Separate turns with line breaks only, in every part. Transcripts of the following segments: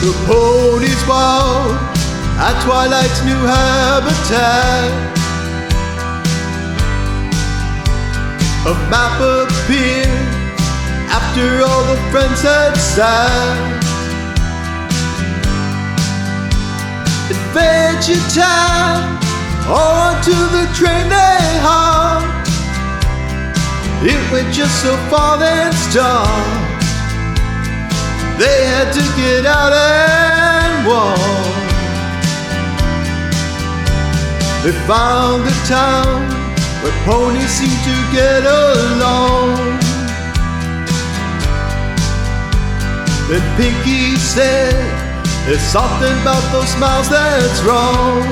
The ponies walk at twilight's new habitat. A map appeared after all the friends had sat. Adventure time, onto the train they hopped. It went just so far then stopped. They had to get out and walk. They found a town where ponies seem to get along. Then Pinky said, there's something about those smiles that's wrong.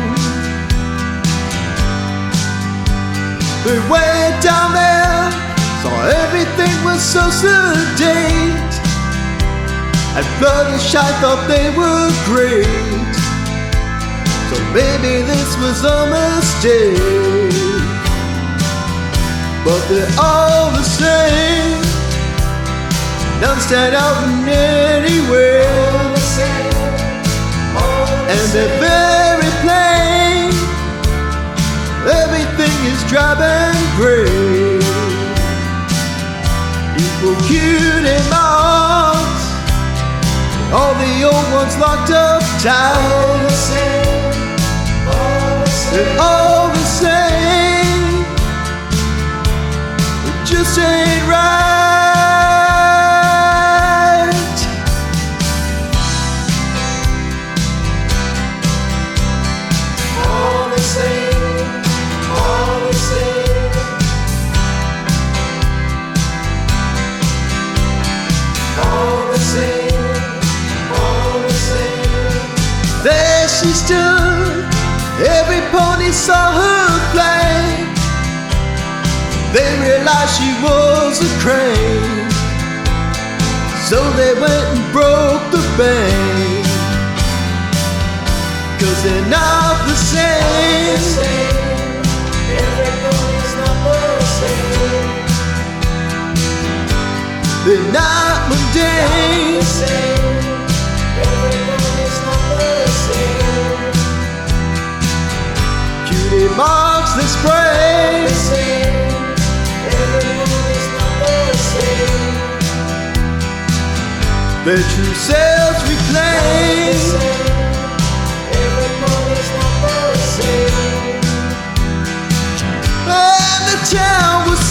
They went down there, saw everything was so sedate, and Fluttershy thought they were great. So maybe this was a mistake, but they're all the same. None stand out in any way, and they're very plain. Everything is drab and gray. Equal cute and moms, all the old ones locked up tight. They're all the same. It just ain't right.
All the same, all the same. All the same, all the same.
There she stood, every pony saw her play. They realized she was a crane, so they went and broke the bank. 'Cause they're not the same.
Everybody's not the same.
They're not mundane.
Everybody's not the same.
Cutie marks they spray.
Everybody's not the same.
Their true selves reclaim.
Everybody's not the same.
And the town was